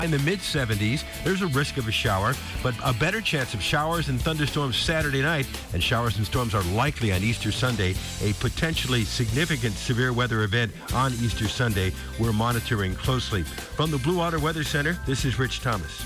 In the mid-70s, there's a risk of a shower, but a better chance of showers and thunderstorms Saturday night, and showers and storms are likely on Easter Sunday, a potentially significant severe weather event on Easter Sunday we're monitoring closely. From the Blue Water Weather Center, this is Rich Thomas.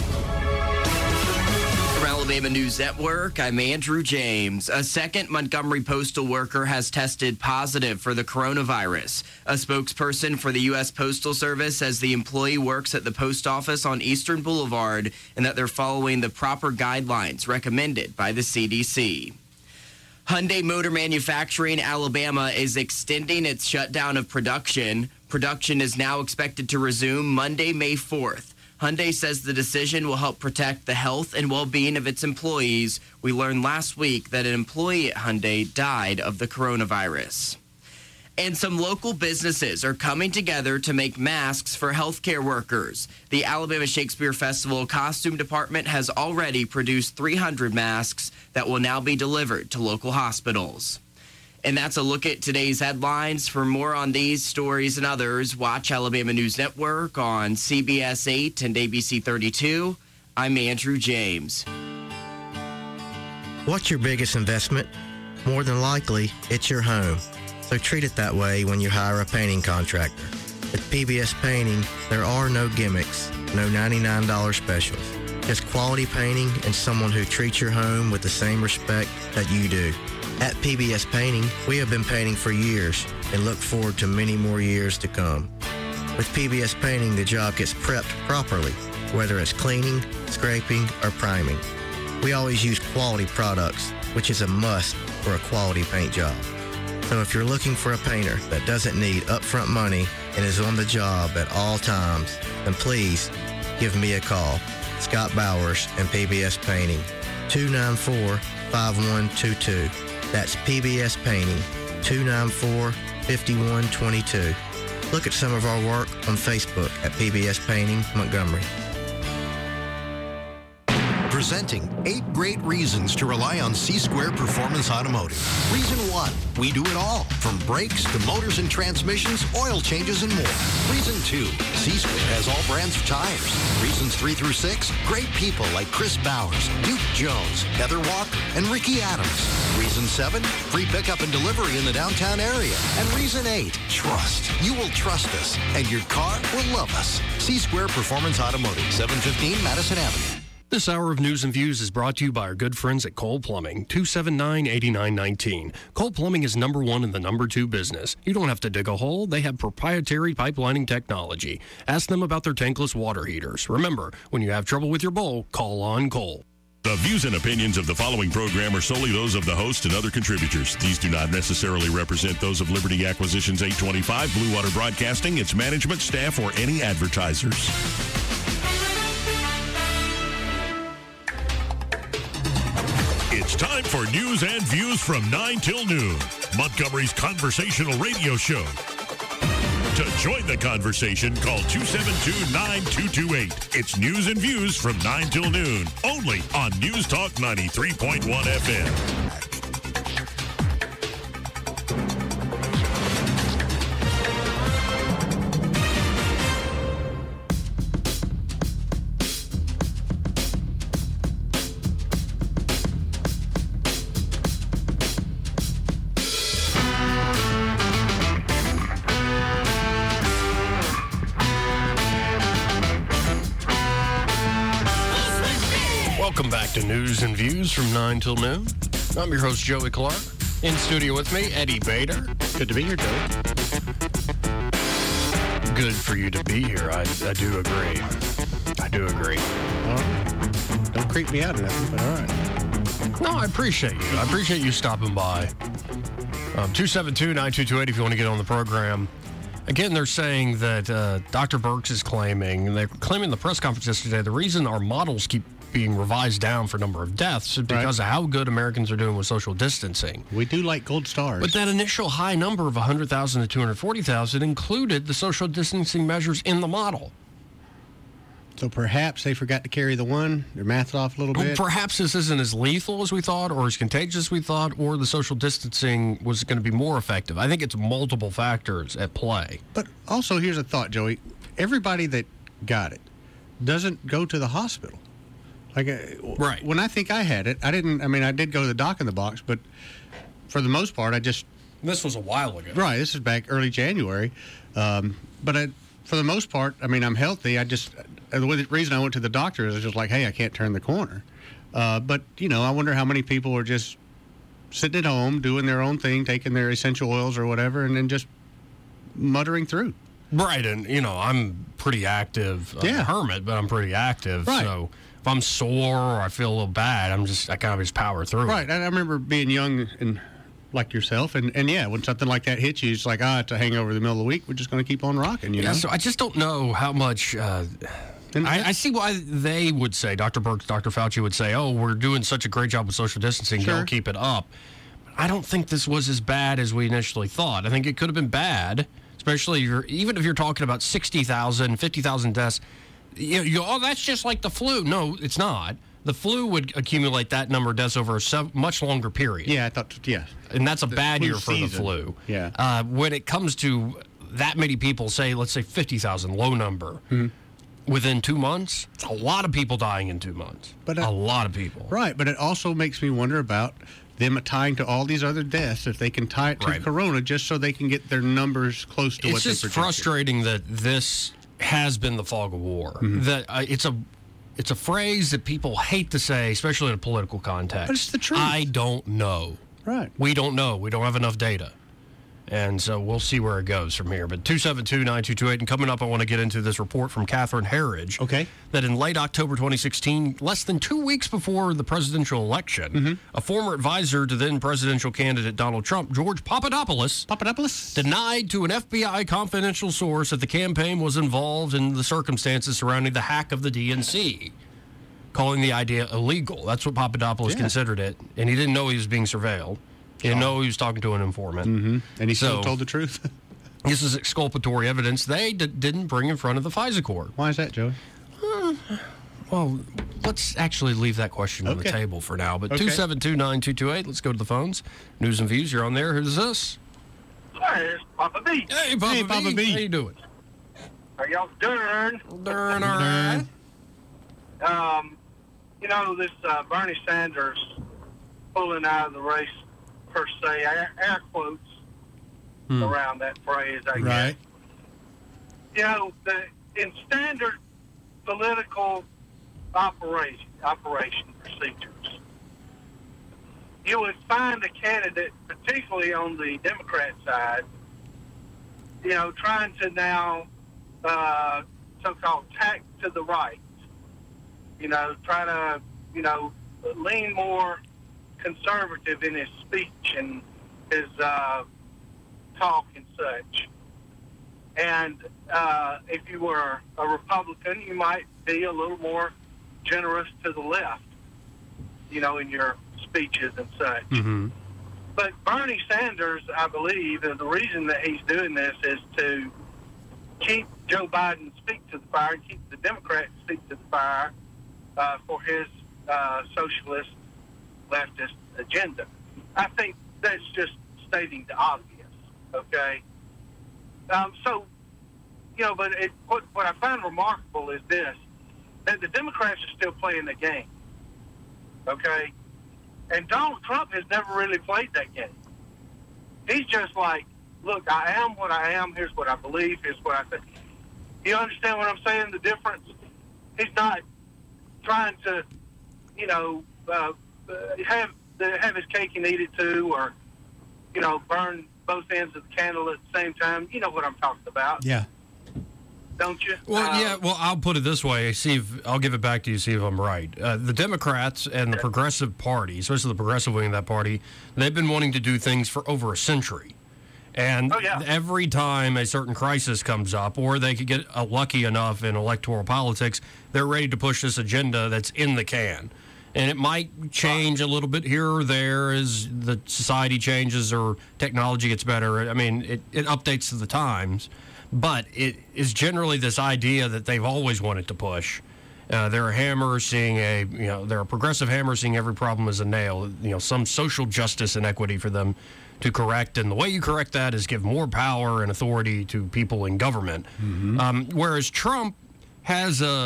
From Alabama News Network, I'm Andrew James. A second Montgomery postal worker has tested positive for the coronavirus. A spokesperson for the U.S. Postal Service says the employee works at the post office on Eastern Boulevard and that they're following the proper guidelines recommended by the CDC. Hyundai Motor Manufacturing Alabama is extending its shutdown of production. Production is now expected to resume Monday, May 4th. Hyundai says the decision will help protect the health and well-being of its employees. We learned last week that an employee at Hyundai died of the coronavirus. And some local businesses are coming together to make masks for healthcare workers. The Alabama Shakespeare Festival costume department has already produced 300 masks that will now be delivered to local hospitals. And that's a look at today's headlines. For more on these stories and others, watch Alabama News Network on CBS 8 and ABC 32. I'm Andrew James. What's your biggest investment? More than likely, it's your home. So treat it that way when you hire a painting contractor. At PBS Painting, there are no gimmicks, no $99 specials. Just quality painting and someone who treats your home with the same respect that you do. At PBS Painting, we have been painting for years and look forward to many more years to come. With PBS Painting, the job gets prepped properly, whether it's cleaning, scraping, or priming. We always use quality products, which is a must for a quality paint job. So if you're looking for a painter that doesn't need upfront money and is on the job at all times, then please give me a call. Scott Bowers and PBS Painting, 294-5122. That's PBS Painting, 294-5122. Look at some of our work on Facebook at PBS Painting Montgomery. Presenting 8 great reasons to rely on C-Square Performance Automotive. Reason 1, we do it all, from brakes to motors and transmissions, oil changes, and more. Reason 2, C-Square has all brands of tires. Reasons 3 through 6, great people like Chris Bowers, Duke Jones, Heather Walker, and Ricky Adams. Reason 7, free pickup and delivery in the downtown area. And reason 8, trust. You will trust us, and your car will love us. C-Square Performance Automotive, 715 Madison Avenue. This hour of News and Views is brought to you by our good friends at Cole Plumbing, 279-8919. Cole Plumbing is number 1 in the number 2 business. You don't have to dig a hole. They have proprietary pipelining technology. Ask them about their tankless water heaters. Remember, when you have trouble with your bowl, call on Cole. The views and opinions of the following program are solely those of the host and other contributors. These do not necessarily represent those of Liberty Acquisitions 825, Blue Water Broadcasting, its management, staff, or any advertisers. It's time for News and Views from 9 till noon, Montgomery's conversational radio show. To join the conversation, call 272-9228. It's News and Views from 9 till noon, only on News Talk 93.1 FM. Welcome back to News and Views from 9 till noon. I'm your host, Joey Clark. In studio with me, Eddie Bader. Good to be here, Joey. Good for you to be here. I do agree. I do agree. Don't creep me out or nothing, but all right. No, I appreciate you. I appreciate you stopping by. 272-9228 if you want to get on the program. Again, they're saying that Dr. Birx is claiming, and they're claiming in the press conference yesterday, the reason our models keep being revised down for number of deaths is because of how good Americans are doing with social distancing. We do like gold stars. But that initial high number of 100,000 to 240,000 included the social distancing measures in the model. So perhaps they forgot to carry the one, their math off a little bit. Perhaps this isn't as lethal as we thought or as contagious as we thought, or the social distancing was going to be more effective. I think it's multiple factors at play. But also, here's a thought, Joey. Everybody that got it, doesn't go to the hospital. Like, Right. When I think I had it, I did go to the doc in the box, but for the most part, This was a while ago. Right, this is back early January. But for the most part, I'm healthy. The reason I went to the doctor is just like, hey, I can't turn the corner. But, I wonder how many people are just sitting at home, doing their own thing, taking their essential oils or whatever, and then just muttering through. Right, and, I'm pretty active. I'm a hermit, but I'm pretty active. Right. So if I'm sore or I feel a little bad, I kind of just power through. Right, I remember being young and like yourself, and when something like that hits you, it's like, it's a hangover in the middle of the week. We're just going to keep on rocking, you know? So I just don't know how much... I see why they would say, Dr. Birx, Dr. Fauci would say, we're doing such a great job with social distancing, Sure. don't keep it up. I don't think this was as bad as we initially thought. I think it could have been bad, especially even if you're talking about 60,000, 50,000 deaths. That's just like the flu. No, it's not. The flu would accumulate that number of deaths over a much longer period. Yeah, I thought, yeah. And that's a bad flu year for season. the flu. Yeah. When it comes to that many people, let's say 50,000, low number, within 2 months, it's a lot of people dying in 2 months. But a lot of people. Right, but it also makes me wonder about them tying to all these other deaths, if they can tie it to Right. corona just so they can get their numbers close to what they It's just projected. frustrating that this has been the fog of war. That it's a phrase that people hate to say, especially in a political context. But it's the truth. I don't know. Right. We don't know. We don't have enough data. And so we'll see where it goes from here. But 272-9228, and coming up, I want to get into this report from Catherine Herridge. Okay. That in late October 2016, less than 2 weeks before the presidential election, a former advisor to then presidential candidate Donald Trump, George Papadopoulos, denied to an FBI confidential source that the campaign was involved in the circumstances surrounding the hack of the DNC, calling the idea illegal. That's what Papadopoulos considered it, and he didn't know he was being surveilled. He didn't know he was talking to an informant. And he still told the truth. This is exculpatory evidence they didn't bring in front of the FISA court. Why is that, Joey? Well, let's actually leave that question on the table for now. But 272-9228, let's go to the phones. News and Views, you're on there. Who's this? Hi, it's Papa B. Hey, Papa B. How you doing? How y'all doing? Doing all right. This Bernie Sanders pulling out of the race, per se, air quotes around that phrase, I guess. Right. In standard political operation procedures, you would find a candidate, particularly on the Democrat side, trying to now so-called tack to the right, try to, lean more conservative in his speech and his talk and such. And if you were a Republican, you might be a little more generous to the left, in your speeches and such. Mm-hmm. But Bernie Sanders, I believe, and the reason that he's doing this is to keep Joe Biden speak to the fire and keep the Democrats speak to the fire for his socialist leftist agenda. I think that's just stating the obvious, okay? What I find remarkable is this, that the Democrats are still playing the game, okay? And Donald Trump has never really played that game. He's just like, look, I am what I am, here's what I believe, here's what I think. You understand what I'm saying, the difference? He's not trying to, have his cake and eat it too, or, burn both ends of the candle at the same time. You know what I'm talking about. Yeah. Don't you? Well, I'll put it this way. I'll give it back to you, see if I'm right. The Democrats and the Progressive Party, especially the progressive wing of that party, they've been wanting to do things for over a century. And every time a certain crisis comes up, or they could get lucky enough in electoral politics, they're ready to push this agenda that's in the can. And it might change a little bit here or there as the society changes or technology gets better. I mean, it updates to the times. But it is generally this idea that they've always wanted to push. They're a hammer they're a progressive hammer seeing every problem as a nail. Some social justice and equity for them to correct. And the way you correct that is give more power and authority to people in government. Mm-hmm. Whereas Trump has a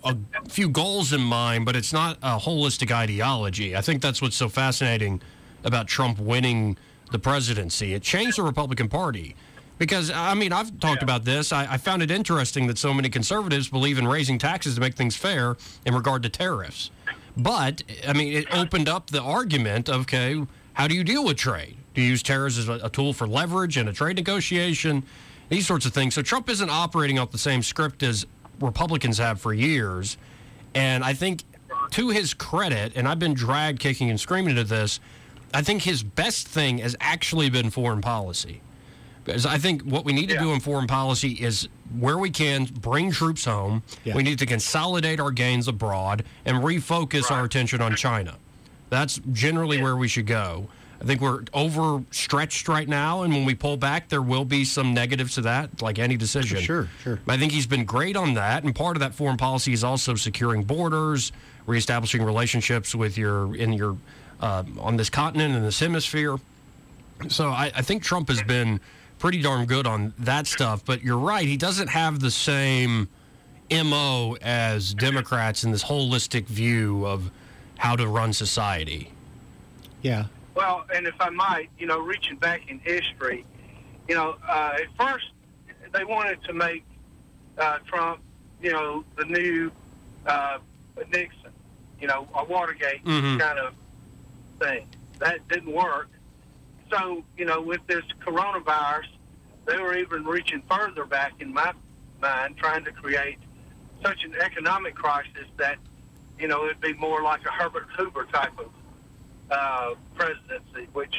a few goals in mind, but it's not a holistic ideology. I think that's what's so fascinating about Trump winning the presidency. It changed the Republican Party. Because, I mean, I've talked about this. I found it interesting that so many conservatives believe in raising taxes to make things fair in regard to tariffs. But, I mean, it opened up the argument of, okay, how do you deal with trade? Do you use tariffs as a tool for leverage and a trade negotiation? These sorts of things. So Trump isn't operating off the same script as Republicans have for years. And I think, to his credit, and I've been dragged kicking and screaming into this, I think his best thing has actually been foreign policy. Because I think what we need to do in foreign policy is, where we can, bring troops home. We need to consolidate our gains abroad and refocus our attention on China. That's generally where we should go. I think we're overstretched right now, and when we pull back, there will be some negatives to that, like any decision. Sure. I think he's been great on that, and part of that foreign policy is also securing borders, reestablishing relationships with on this continent and this hemisphere. So I think Trump has been pretty darn good on that stuff. But you're right, he doesn't have the same MO as Democrats in this holistic view of how to run society. Yeah. Well, and if I might, reaching back in history, at first they wanted to make Trump, the new Nixon, a Watergate kind of thing. That didn't work. So, with this coronavirus, they were even reaching further back in my mind, trying to create such an economic crisis that, it'd be more like a Herbert Hoover type of presidency, which,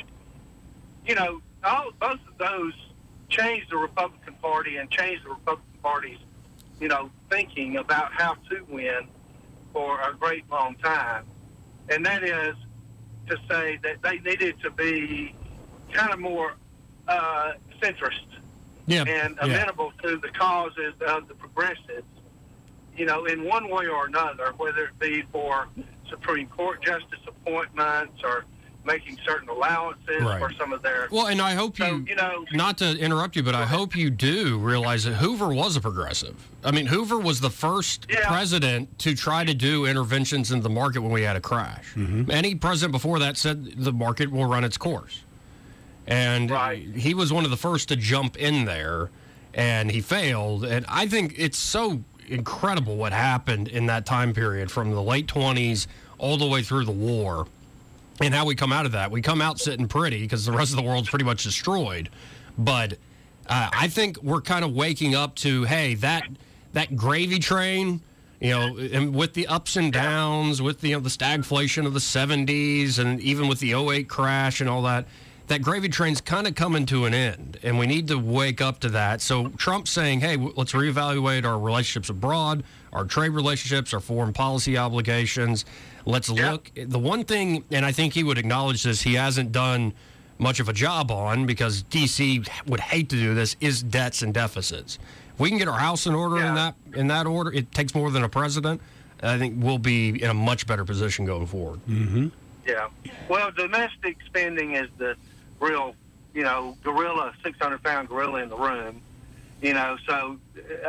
both of those changed the Republican Party and changed the Republican Party's, thinking about how to win for a great long time. And that is to say that they needed to be kind of more centrist and amenable to the causes of the progressives, in one way or another, whether it be for Supreme Court justice appointments or making certain allowances for some of their... Well, and I hope not to interrupt you, but I hope you do realize that Hoover was a progressive. I mean, Hoover was the first president to try to do interventions in the market when we had a crash. Any president before that said the market will run its course. And he was one of the first to jump in there, and he failed. And I think it's so incredible what happened in that time period from the late 20s all the way through the war, and how we come out of that. We come out sitting pretty because the rest of the world's pretty much destroyed. But I think we're kind of waking up to, hey, that gravy train, and with the ups and downs, with the stagflation of the 70s, and even with the 08 crash and all that gravy train's kind of coming to an end, and we need to wake up to that. So Trump's saying, hey, let's reevaluate our relationships abroad, our trade relationships, our foreign policy obligations. Let's look. The one thing, and I think he would acknowledge this, he hasn't done much of a job on, because D.C. would hate to do this, is debts and deficits. If we can get our house in order in that order, it takes more than a president. I think we'll be in a much better position going forward. Yeah. Well, domestic spending is the real, gorilla, 600-pound gorilla in the room, so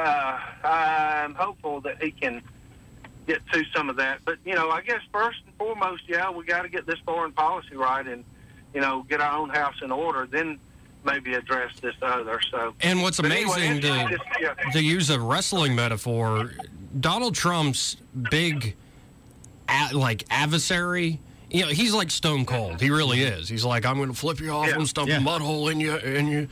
I'm hopeful that he can get to some of that. But, I guess first and foremost, we got to get this foreign policy right and, get our own house in order, then maybe address this other. So. And what's amazing, to use a wrestling metaphor, Donald Trump's big, adversary, he's like Stone Cold. He really is. He's like, I'm going to flip you off and stump a mud hole in you.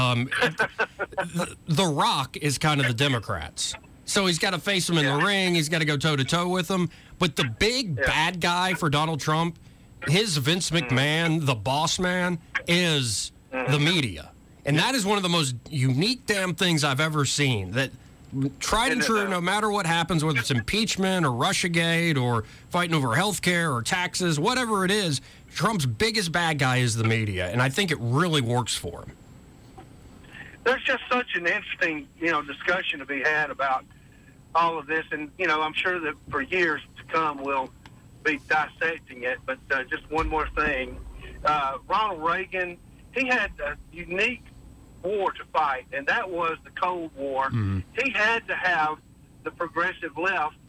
The Rock is kind of the Democrats. So he's got to face them in the ring. He's got to go toe-to-toe with them. But the big bad guy for Donald Trump, his Vince McMahon, the boss man, is the media. And that is one of the most unique damn things I've ever seen. That tried and true, no matter what happens, whether it's impeachment or Russiagate or fighting over health care or taxes, whatever it is, Trump's biggest bad guy is the media, and I think it really works for him. There's just such an interesting, discussion to be had about all of this, and, I'm sure that for years to come we'll be dissecting it, but just one more thing. Ronald Reagan, he had a unique war to fight, and that was the Cold War. He had to have the progressive left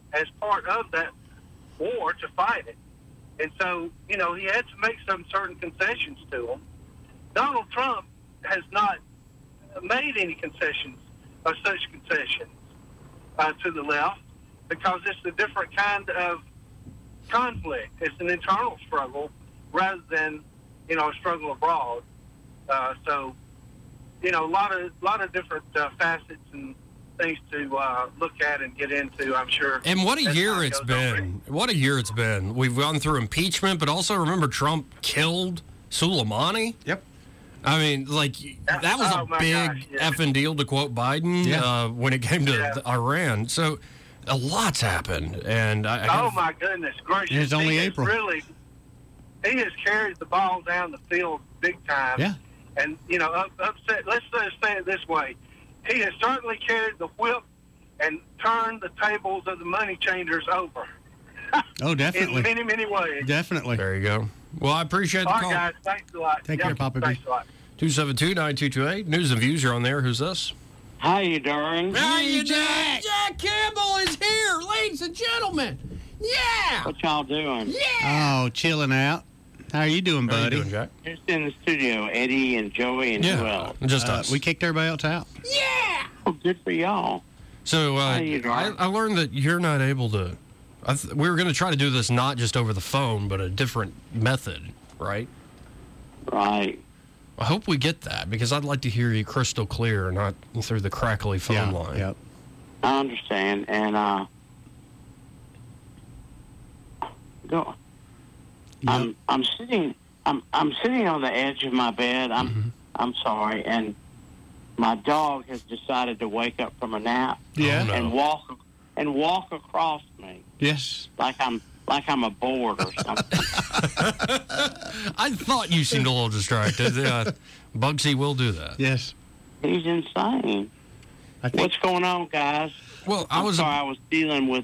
as part of that war to fight it. And so, he had to make some certain concessions to them. Donald Trump has not made any concessions or such concessions to the left because it's a different kind of conflict. It's an internal struggle rather than, a struggle abroad. So, a lot of different facets and things to look at and get into, I'm sure. And what a year it's been. What a year it's been. We've gone through impeachment, but also remember Trump killed Soleimani? Yep. I mean, that was a big effing deal, to quote Biden, when it came to Iran. So a lot's happened. And my goodness gracious. It's only April. He has carried the ball down the field big time. Yeah. And, upset. Let's say it this way. He has certainly carried the whip and turned the tables of the money changers over. Oh, definitely. In many, many ways. Definitely. There you go. Well, I appreciate the call. All right, guys. Thanks a lot. Take care, Papa B. Thanks a lot. 272-9228. News and Views, you're on there. Who's this? How you doing? How you doing? Jack Campbell is here, ladies and gentlemen. Yeah. What y'all doing? Yeah. Oh, chilling out. How are you doing, buddy? How you doing, Jack? Who's in the studio? Eddie and Joey and who else? Just us. We kicked everybody else out. Yeah. Oh, good for y'all. So How you doing? I learned that you're not able to. We were going to try to do this not just over the phone, but a different method, right? Right. I hope we get that because I'd like to hear you crystal clear, not through the crackly phone line. Yep. I understand, and go. Yep. I'm sitting on the edge of my bed. I'm sorry, and my dog has decided to wake up from a nap. Yeah. Oh, no. and walk across me Yes. like I'm a board or something. I thought you seemed a little distracted. Bugsy will do that. Yes. He's insane. I think. What's going on, guys? Well, I was dealing with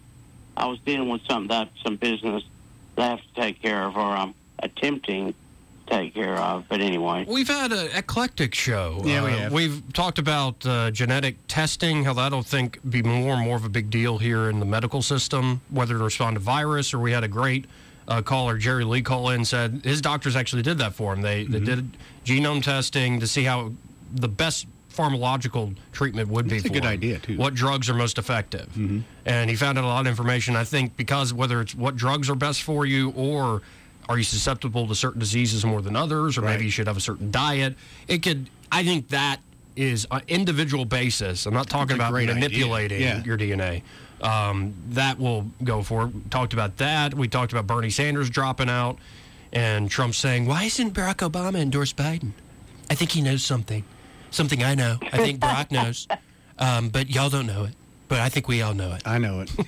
some business that I have to take care of, or I'm attempting to take care of. But anyway, we've had an eclectic show. Yeah, we have. We've talked about genetic testing, how that'll be more and more of a big deal here in the medical system, whether to respond to virus, or we had a great caller, Jerry Lee, call in and said his doctors actually did that for him. They did genome testing to see how the best pharmacological treatment would be for him. That's a good idea, too. What drugs are most effective. And he found out a lot of information, I think, because whether it's what drugs are best for you or are you susceptible to certain diseases more than others, or maybe you should have a certain diet. I think that is an individual basis. I'm not talking about manipulating your DNA. That will go for it. We talked about that. We talked about Bernie Sanders dropping out and Trump saying, why isn't Barack Obama endorsed Biden? I think he knows something. Something I know. I think Barack knows. But y'all don't know it. But I think we all know it. I know it.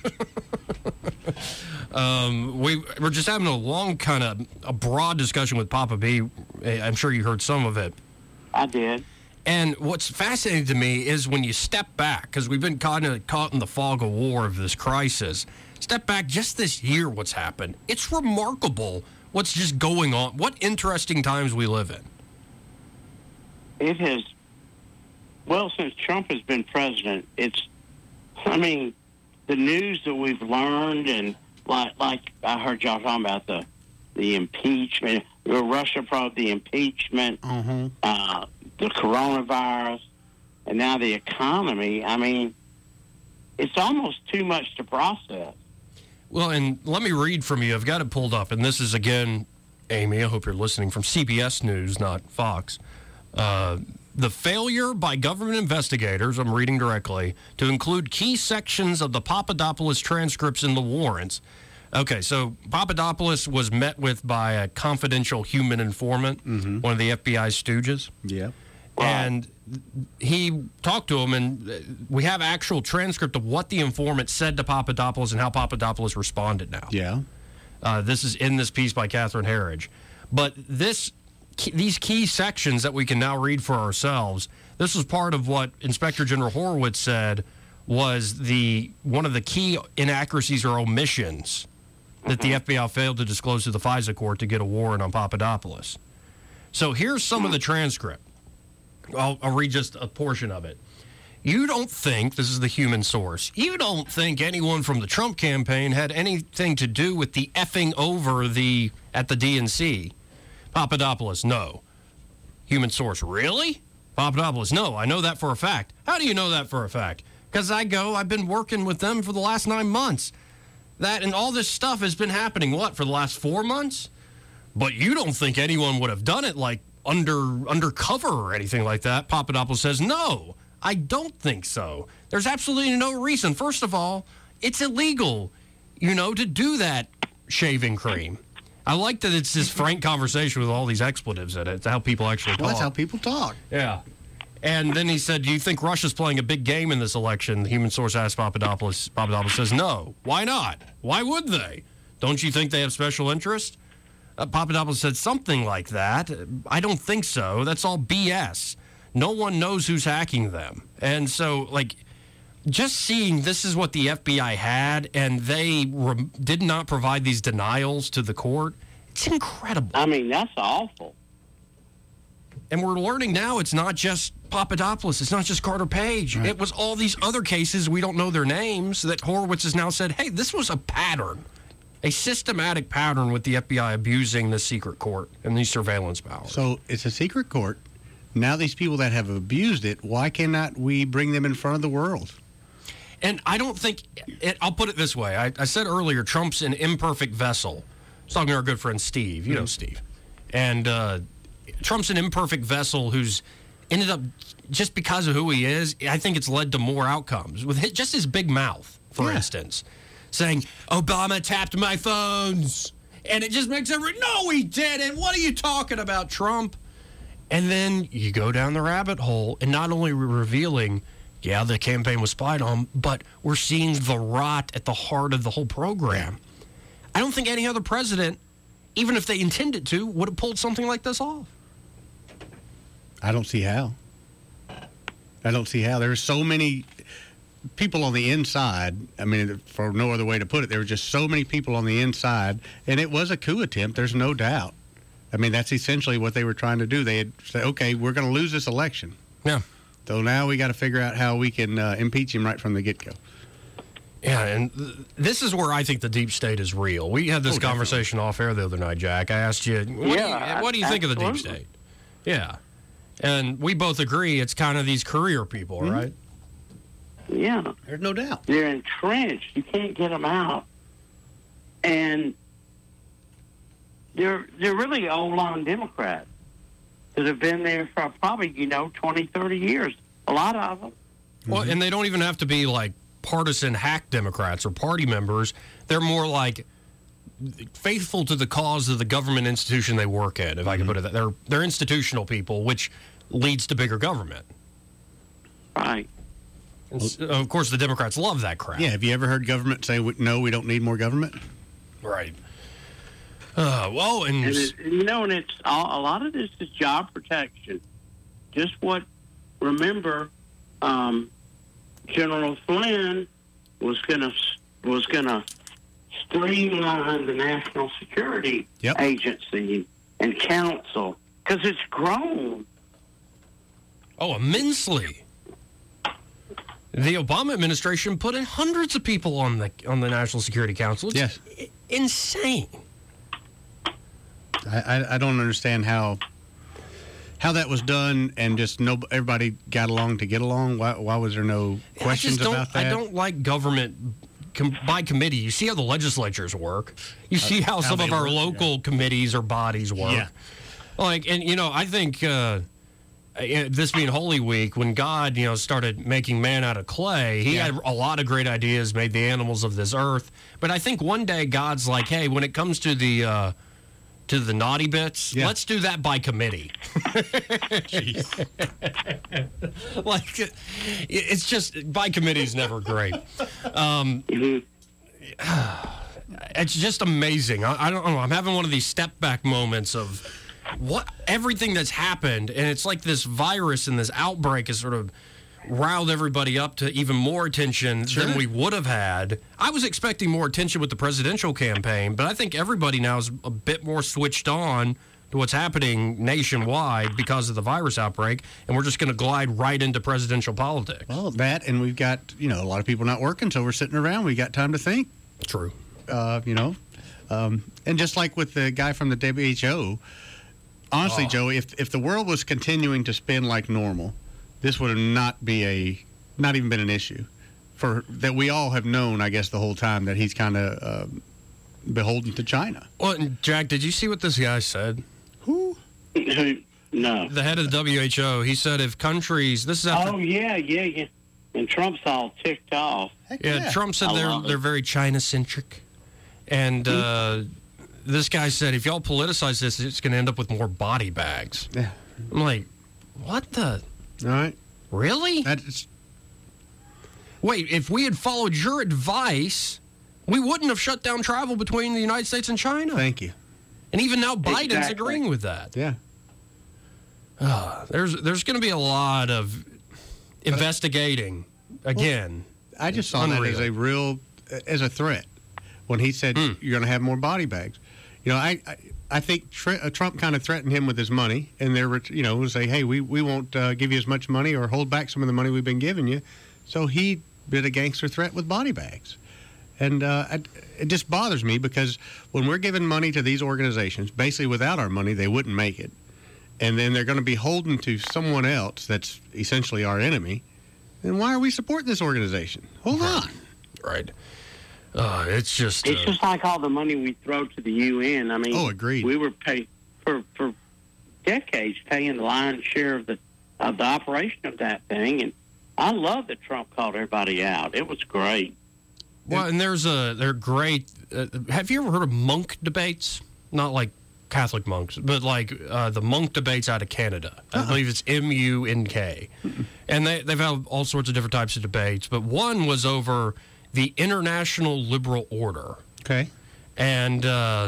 We're just having a long a broad discussion with Papa B. I'm sure you heard some of it. I did. And what's fascinating to me is when you step back, because we've been caught in the fog of war of this crisis, step back just this year what's happened. It's remarkable what's just going on. What interesting times we live in. It has, since Trump has been president, the news that we've learned, and like I heard y'all talking about the impeachment, Russia probed the impeachment, the coronavirus, and now the economy. It's almost too much to process. Well, and let me read from you. I've got it pulled up, and this is, again, Amy, I hope you're listening, from CBS News, not Fox. The failure by government investigators, I'm reading directly, to include key sections of the Papadopoulos transcripts in the warrants. Okay, so Papadopoulos was met with by a confidential human informant, one of the FBI's stooges. Yeah. And he talked to him, and we have actual transcript of what the informant said to Papadopoulos and how Papadopoulos responded now. Yeah. This is in this piece by Catherine Herridge. But these key sections that we can now read for ourselves, this was part of what Inspector General Horowitz said was one of the key inaccuracies or omissions that the FBI failed to disclose to the FISA court to get a warrant on Papadopoulos. So here's some of the transcript. I'll read just a portion of it. You don't think, this is the human source, you don't think anyone from the Trump campaign had anything to do with the effing over at the DNC? Papadopoulos, no. Human source, really? Papadopoulos, no, I know that for a fact. How do you know that for a fact? Because I've been working with them for the last 9 months. That and all this stuff has been happening, for the last 4 months? But you don't think anyone would have done it like undercover or anything like that? Papadopoulos says, no, I don't think so. There's absolutely no reason. First of all, it's illegal, to do that shaving cream. I like that it's this frank conversation with all these expletives in it. It's how people actually talk. Well, that's how people talk. Yeah. And then he said, do you think Russia's playing a big game in this election? The human source asked Papadopoulos. Papadopoulos says, no. Why not? Why would they? Don't you think they have special interest? Papadopoulos said something like that. I don't think so. That's all BS. No one knows who's hacking them. And so, just seeing this is what the FBI had, and they did not provide these denials to the court, it's incredible. I mean, that's awful. And we're learning now it's not just Papadopoulos. It's not just Carter Page. Right. It was all these other cases, we don't know their names, that Horowitz has now said, hey, this was a pattern, a systematic pattern with the FBI abusing the secret court and these surveillance powers. So it's a secret court. Now these people that have abused it, why cannot we bring them in front of the world? And I don't think, I'll put it this way. I said earlier, Trump's an imperfect vessel. I was talking to our good friend Steve. You know Steve. And Trump's an imperfect vessel who's ended up, just because of who he is, I think it's led to more outcomes. With just his big mouth, for instance, saying, Obama tapped my phones. And it just makes everyone, no, he didn't. What are you talking about, Trump? And then you go down the rabbit hole, and not only revealing, yeah, the campaign was spied on, but we're seeing the rot at the heart of the whole program. I don't think any other president, even if they intended to, would have pulled something like this off. I don't see how. There's so many people on the inside. I mean, for no other way to put it, there were just so many people on the inside, and it was a coup attempt, there's no doubt. I mean, that's essentially what they were trying to do. They had said, okay, we're going to lose this election. Yeah. So now we got to figure out how we can impeach him right from the get-go. Yeah, and this is where I think the deep state is real. We had this conversation off air the other night, Jack. I asked you, what do you think of the deep state? Yeah. And we both agree it's kind of these career people, right? Yeah. There's no doubt. They're entrenched. You can't get them out. And they're really old-line Democrats that have been there for probably, 20, 30 years. A lot of them. Well, and they don't even have to be like partisan hack Democrats or party members. They're more like faithful to the cause of the government institution they work at, if I can put it that. They're institutional people, which leads to bigger government. Right. And of course, the Democrats love that crap. Yeah, have you ever heard government say, no, we don't need more government? Right. And it's a lot of this is job protection. Just remember, General Flynn was gonna streamline the National Security Agency and Council because it's grown. Oh, immensely. The Obama administration put in hundreds of people on the National Security Council. It's insane. I don't understand how that was done and just everybody got along to get along. Why was there no questions about that? I don't like government by committee. You see how the legislatures work. You see how some of our local committees or bodies work. Yeah. I think this being Holy Week, when God, started making man out of clay, he had a lot of great ideas, made the animals of this earth. But I think one day God's like, hey, when it comes to the naughty bits, let's do that by committee. It's just, by committee is never great. It's just amazing. I don't know. I'm having one of these step back moments of everything that's happened, and it's like this virus and this outbreak has sort of riled everybody up to even more attention than we would have had. I was expecting more attention with the presidential campaign, but I think everybody now is a bit more switched on to what's happening nationwide because of the virus outbreak, and we're just going to glide right into presidential politics. Well, that, and we've got, a lot of people not working, so we're sitting around. We got time to think. True. And just like with the guy from the WHO, honestly, Joey, if the world was continuing to spin like normal, this would have not even been an issue. For that, we all have known, I guess, the whole time that he's kind of beholden to China. Well, Jack, did you see what this guy said? Who? No. The head of the WHO. He said if countries, this is after. Oh yeah. And Trump's all ticked off. Yeah, Trump said they're very China-centric. And this guy said, if y'all politicize this, it's going to end up with more body bags. Yeah. I'm like, what the? All right. Really? Wait, if we had followed your advice, we wouldn't have shut down travel between the United States and China. Thank you. And even now Biden's agreeing with that. Yeah. There's going to be a lot of investigating again. I just saw that as a threat when he said you're going to have more body bags. I think Trump kind of threatened him with his money, and they're would say, hey, we won't give you as much money or hold back some of the money we've been giving you. So he did a gangster threat with body bags. And it just bothers me because when we're giving money to these organizations, basically without our money, they wouldn't make it. And then they're going to be holding to someone else that's essentially our enemy. Then why are we supporting this organization? Hold on. Right. It's just like all the money we throw to the UN. I mean, agreed. We were paid for decades paying the lion's share of the operation of that thing. And I love that Trump called everybody out. It was great. Well, and they're great. Have you ever heard of monk debates? Not like Catholic monks, but like the monk debates out of Canada. I believe it's MUNK. And they've had all sorts of different types of debates, but one was over the International Liberal Order. Okay. And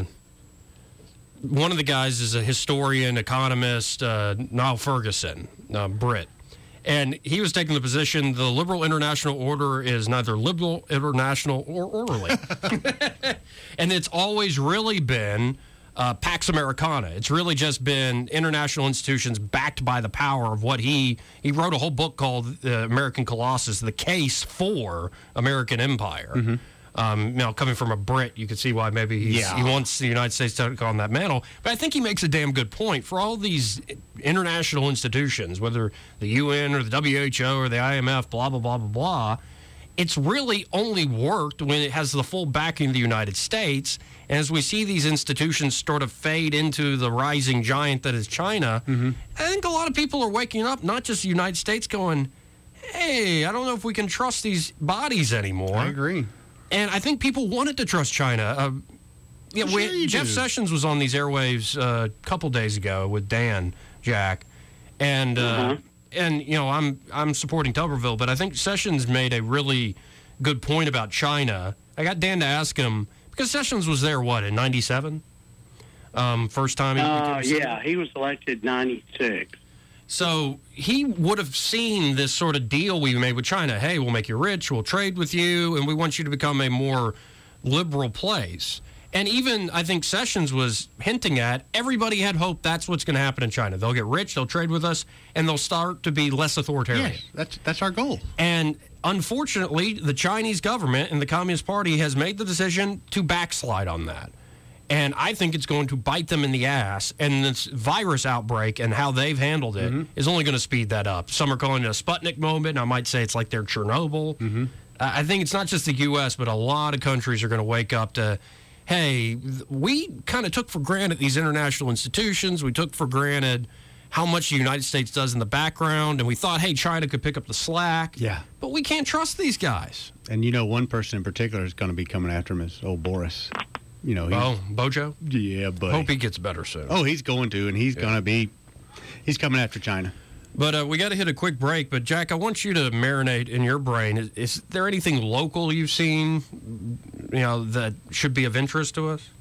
one of the guys is a historian, economist, Niall Ferguson, Brit. And he was taking the position the Liberal International Order is neither liberal, international, or orderly. And it's always really been Pax Americana. It's really just been international institutions backed by the power of what he wrote a whole book called American Colossus, The Case for American Empire. Mm-hmm. Coming from a Brit, you can see why maybe he wants the United States to take on that mantle. But I think he makes a damn good point. For all these international institutions, whether the UN or the WHO or the IMF, blah, blah, blah, blah, blah, it's really only worked when it has the full backing of the United States. And as we see these institutions sort of fade into the rising giant that is China, I think a lot of people are waking up, not just the United States, going, hey, I don't know if we can trust these bodies anymore. I agree. And I think people wanted to trust China. Jeff Sessions was on these airwaves a couple days ago with Dan, Jack, and I'm supporting Tuberville, but I think Sessions made a really good point about China. I got Dan to ask him because Sessions was there in '97, first time. He was elected '96. So he would have seen this sort of deal we made with China. Hey, we'll make you rich, we'll trade with you, and we want you to become a more liberal place. And even, I think Sessions was hinting at, everybody had hope that's what's going to happen in China. They'll get rich, they'll trade with us, and they'll start to be less authoritarian. Yes, that's our goal. And unfortunately, the Chinese government and the Communist Party has made the decision to backslide on that. And I think it's going to bite them in the ass. And this virus outbreak and how they've handled it is only going to speed that up. Some are calling it a Sputnik moment. I might say it's like their Chernobyl. I think it's not just the U.S., but a lot of countries are going to wake up to, hey, we kind of took for granted these international institutions. We took for granted how much the United States does in the background. And we thought, hey, China could pick up the slack. Yeah. But we can't trust these guys. And one person in particular is going to be coming after him is old Boris. Bojo? Yeah, but hope he gets better soon. Oh, he's going to, and he's going to be, he's coming after China. But we got to hit a quick break. But, Jack, I want you to marinate in your brain. Is there anything local you've seen, that should be of interest to us?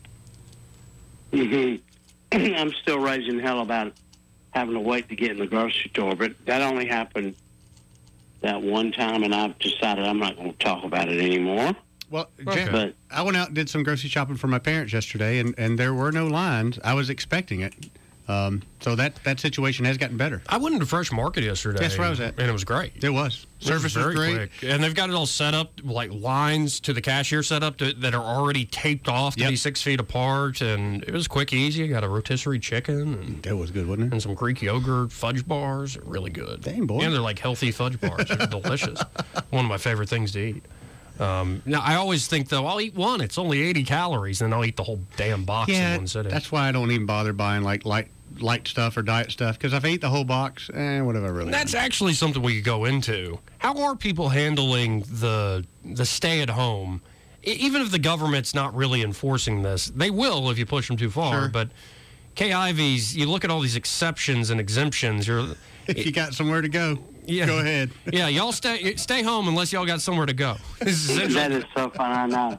I'm still raising hell about having to wait to get in the grocery store, but that only happened that one time, and I've decided I'm not going to talk about it anymore. Well, but I went out and did some grocery shopping for my parents yesterday, and there were no lines. I was expecting it, So that situation has gotten better. I went into Fresh Market yesterday. That's where I was at. And it was great. It was. Service was very great. quick. And they've got it all set up, like lines to the cashier set up that are already taped off to be 6 feet apart. And it was quick, easy. I got a rotisserie chicken. And, that was good, wasn't it? And some Greek yogurt fudge bars. Really good. Dang, boy. And they're like healthy fudge bars. They're delicious. One of my favorite things to eat. Now, I always think, though, I'll eat one. It's only 80 calories, and I'll eat the whole damn box in one sitting. That's why I don't even bother buying like light stuff or diet stuff, because if I eat the whole box, what have I really That's done? actually something we could go into. How are people handling the stay at home? Even if the government's not really enforcing this, they will if you push them too far. Sure. But K-Ivies, you look at all these exceptions and exemptions. If you got somewhere to go, go ahead. Yeah, y'all stay home unless y'all got somewhere to go. That is so fun, I know.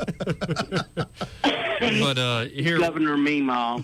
But here, Governor Meemaw.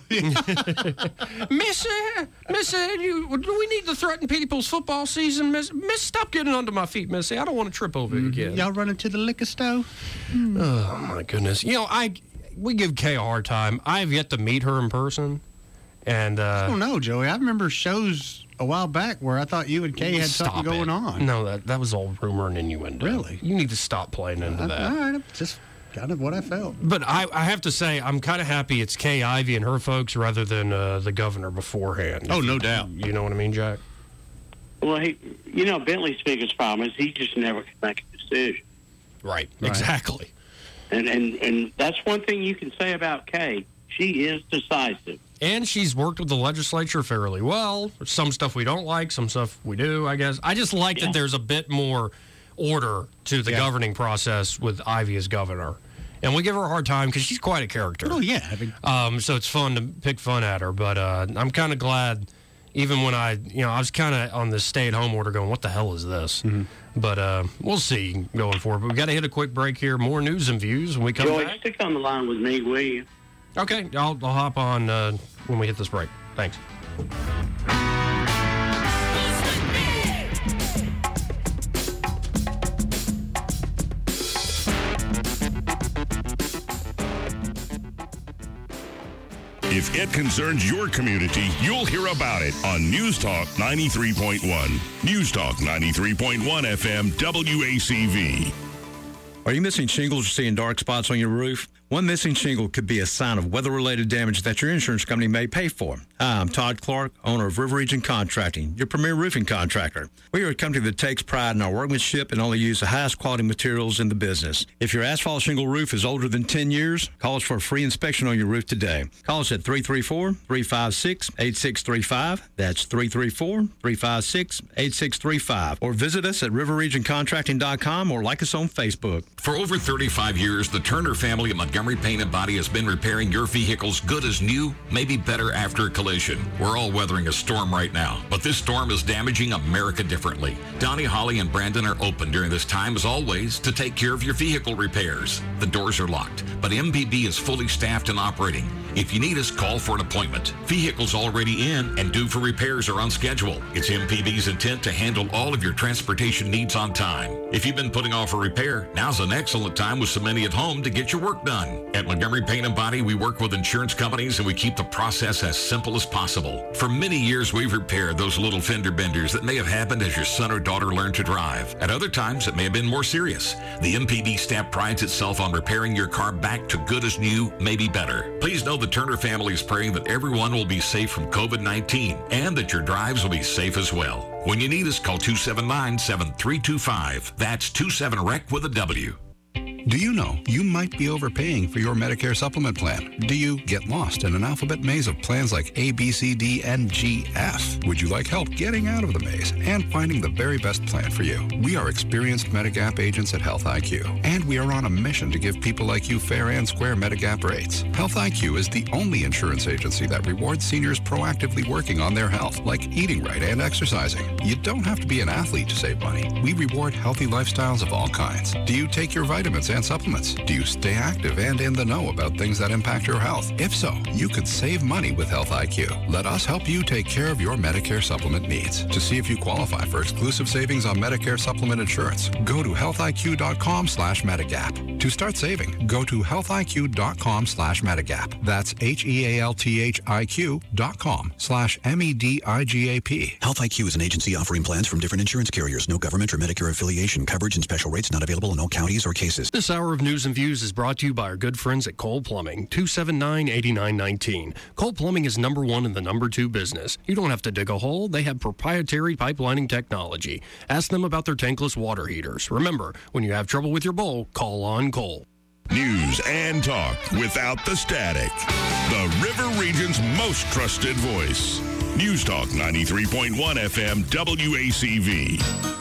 Missy, do we need to threaten people's football season? Miss, stop getting under my feet, Missy. I don't want to trip over you again. Y'all running to the liquor store? Oh my goodness! We give Kay a hard time. I have yet to meet her in person, and I don't know, Joey. I remember shows a while back where I thought you and Kay had something going on. No, that was all rumor and innuendo. Really? You need to stop playing into that. All right, just kind of what I felt. But I have to say, I'm kind of happy it's Kay Ivey and her folks rather than the governor beforehand. Oh, no doubt. You know what I mean, Jack? Well, Bentley's biggest problem is he just never can make a decision. Right. Exactly. And that's one thing you can say about Kay. She is decisive. And she's worked with the legislature fairly well. Some stuff we don't like, some stuff we do, I guess. I just like that there's a bit more order to the governing process with Ivey as governor. And we give her a hard time because she's quite a character. Oh, yeah. So it's fun to pick fun at her. But I'm kind of glad, even when I was kind of on this stay-at-home order going, what the hell is this? Mm-hmm. But we'll see going forward. But we got to hit a quick break here. More news and views when we come back. Stick on the line with me, will you? Okay. I'll hop on when we hit this break. Thanks. If it concerns your community, you'll hear about it on News Talk 93.1. News Talk 93.1 FM WACV. Are you missing shingles or seeing dark spots on your roof? One missing shingle could be a sign of weather-related damage that your insurance company may pay for. Hi, I'm Todd Clark, owner of River Region Contracting, your premier roofing contractor. We are a company that takes pride in our workmanship and only use the highest quality materials in the business. If your asphalt shingle roof is older than 10 years, call us for a free inspection on your roof today. Call us at 334-356-8635. That's 334-356-8635. Or visit us at riverregioncontracting.com or like us on Facebook. For over 35 years, the Turner family at Montgomery Paint and Body has been repairing your vehicles good as new, maybe better after a collision. We're all weathering a storm right now, but this storm is damaging America differently. Donnie, Holly, and Brandon are open during this time, as always, to take care of your vehicle repairs. The doors are locked, but MPB is fully staffed and operating. If you need us, call for an appointment. Vehicles already in and due for repairs are on schedule. It's MPB's intent to handle all of your transportation needs on time. If you've been putting off a repair, now's an excellent time with so many at home to get your work done. At Montgomery Paint and Body, we work with insurance companies and we keep the process as simple as possible. For many years, we've repaired those little fender benders that may have happened as your son or daughter learned to drive. At other times, it may have been more serious. The MPB staff prides itself on repairing your car back to good as new, maybe better. Please know the Turner family is praying that everyone will be safe from COVID-19 and that your drives will be safe as well. When you need us, call 279-7325. That's 27-REC with a W. Do you know you might be overpaying for your Medicare supplement plan? Do you get lost in an alphabet maze of plans like A, B, C, D, and G, F? Would you like help getting out of the maze and finding the very best plan for you? We are experienced Medigap agents at Health IQ, and we are on a mission to give people like you fair and square Medigap rates. Health IQ is the only insurance agency that rewards seniors proactively working on their health, like eating right and exercising. You don't have to be an athlete to save money. We reward healthy lifestyles of all kinds. Do you take your vitamins and supplements? Do you stay active and in the know about things that impact your health? If so, you could save money with Health IQ. Let us help you take care of your Medicare supplement needs. To see if you qualify for exclusive savings on Medicare supplement insurance, go to healthiq.com/Medigap. To start saving, go to healthiq.com/Medigap. That's HEALTHIQ.com/MEDIGAP. Health IQ is an agency offering plans from different insurance carriers. No government or Medicare affiliation. Coverage and special rates not available in all counties or cases. This hour of News and Views is brought to you by our good friends at Cole Plumbing, 279-8919. Cole Plumbing is number one in the number two business. You don't have to dig a hole. They have proprietary pipelining technology. Ask them about their tankless water heaters. Remember, when you have trouble with your bowl, call on Cole. News and talk without the static. The River Region's most trusted voice. News Talk 93.1 FM WACV.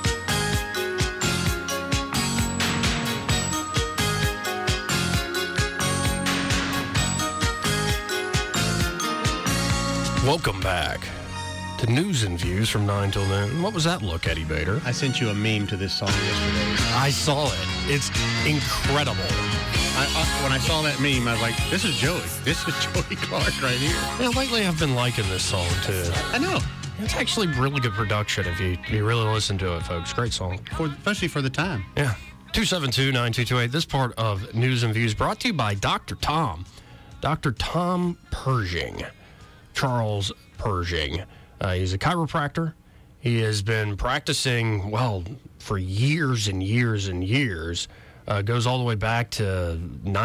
Welcome back to News and Views from 9 till noon. What was that look, Eddie Bader? I sent you a meme to this song yesterday. I saw it. It's incredible. When I saw that meme, I was like, this is Joey. This is Joey Clark right here. Yeah, lately I've been liking this song, too. I know. It's actually really good production if you really listen to it, folks. Great song. Especially for the time. Yeah. 272-9228. This part of News and Views brought to you by Dr. Tom. Dr. Tom Pershing. Charles Pershing. He's a chiropractor. He has been practicing, for years and years and years. Goes all the way back to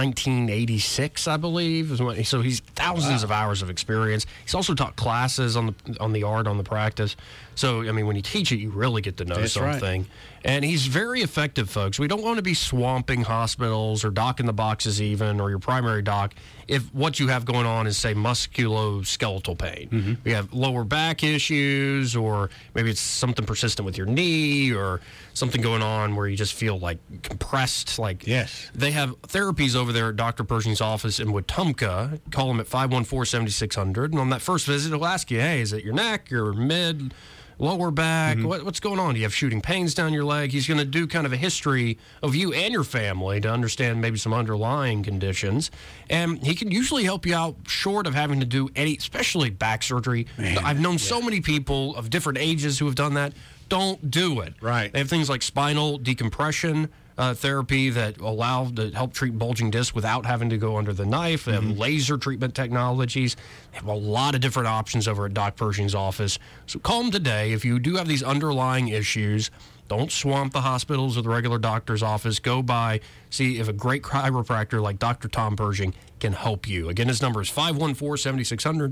1986, I believe. So he's thousands of hours of experience. He's also taught classes on the art, on the practice. So, I mean, when you teach it, you really get to know something. Right. And he's very effective, folks. We don't want to be swamping hospitals or docking the boxes even, or your primary doc, if what you have going on is, say, musculoskeletal pain. Mm-hmm. You have lower back issues, or maybe it's something persistent with your knee, or something going on where you just feel like compressed. Yes. They have therapies over there at Dr. Pershing's office in Wetumpka. Call him at 514-7600. And on that first visit, he'll ask you, hey, is it your neck, your mid, lower back? Mm-hmm. What's going on? Do you have shooting pains down your leg? He's going to do kind of a history of you and your family to understand maybe some underlying conditions. And he can usually help you out short of having to do any, especially back surgery. Man, I've known so many people of different ages who have done that. Don't do it. Right. They have things like spinal decompression therapy that allow to help treat bulging discs without having to go under the knife. They have laser treatment technologies. They have a lot of different options over at Doc Pershing's office. So call them today if you do have these underlying issues. Don't swamp the hospitals or the regular doctor's office. Go by, see if a great chiropractor like Dr. Tom Pershing can help you. Again, his number is 514-7600,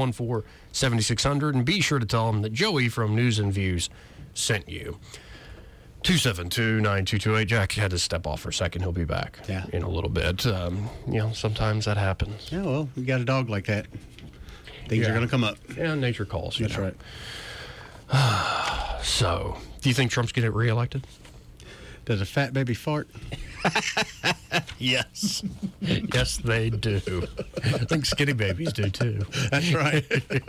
514-7600, and be sure to tell him that Joey from News and Views sent you. 272-9228. Jack had to step off for a second. He'll be back in a little bit. Sometimes that happens. Yeah, well, we got a dog like that. Things are going to come up. Yeah, nature calls. That's right. So, do you think Trump's going to get reelected? Does a fat baby fart? Yes. Yes, they do. I think skinny babies do, too. That's right.